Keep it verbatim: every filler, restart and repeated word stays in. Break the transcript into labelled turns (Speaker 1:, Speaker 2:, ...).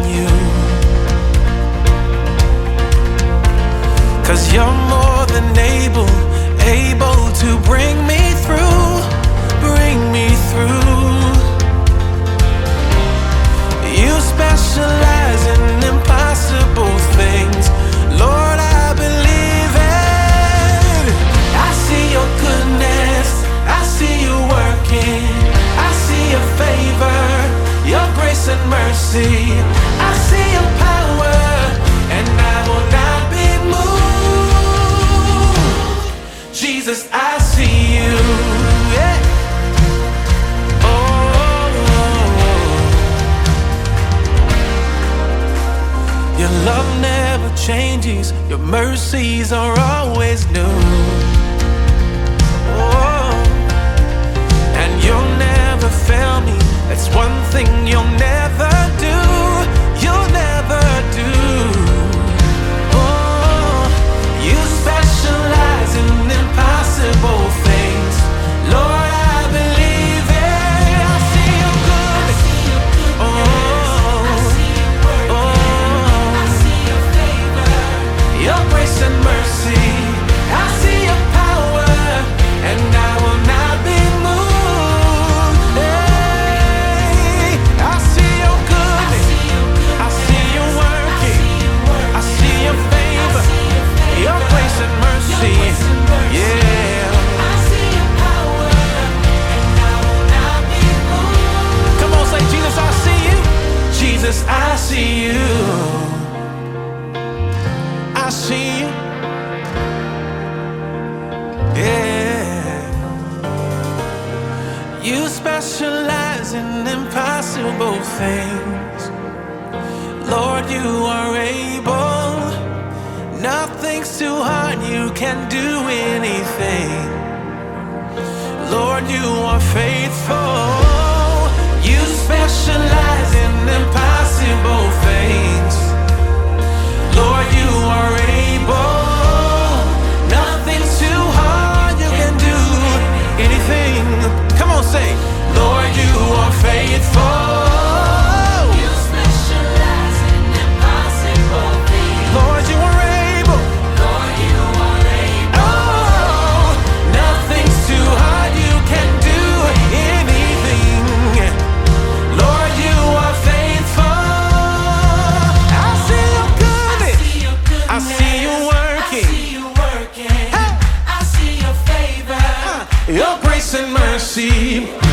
Speaker 1: you. 'Cause you're more than able, able to bring me through, bring me through. You specialize in impossible things. Lord, I believe it. I see your goodness, I see you working, I see your favor, your grace and mercy. I see your power, and I will not be moved. Jesus, I see you. Yeah. Your love never changes, your mercies are always new. Oh, and you'll never fail me, that's one thing you'll never do, you'll never do. Oh, you specialize in impossible things. Lord, I believe it. I see you good. Oh, your grace and mercy, I see your power, and I will not be moved. Hey, I see your goodness, I see you working, I see your favor, your grace and mercy. Yeah, I see your power, and I will not be moved. Come on, say, Jesus, I see you. Jesus, I see you. I see you, yeah. You specialize in impossible things. Lord, you are able. Nothing's too hard, you can do anything. Lord, you are faithful. You specialize in impossible things. Lord, you are able. Nothing's too hard, you can do anything. Come on, say, Lord, you are faithful. You specialize in impossible things. Lord, you are able. Lord, you are able. Oh, nothing's too hard, you can do anything. Lord, you are faithful. I see your goodness, I see you working, I see you working. Hey. I see your favor, your grace and mercy.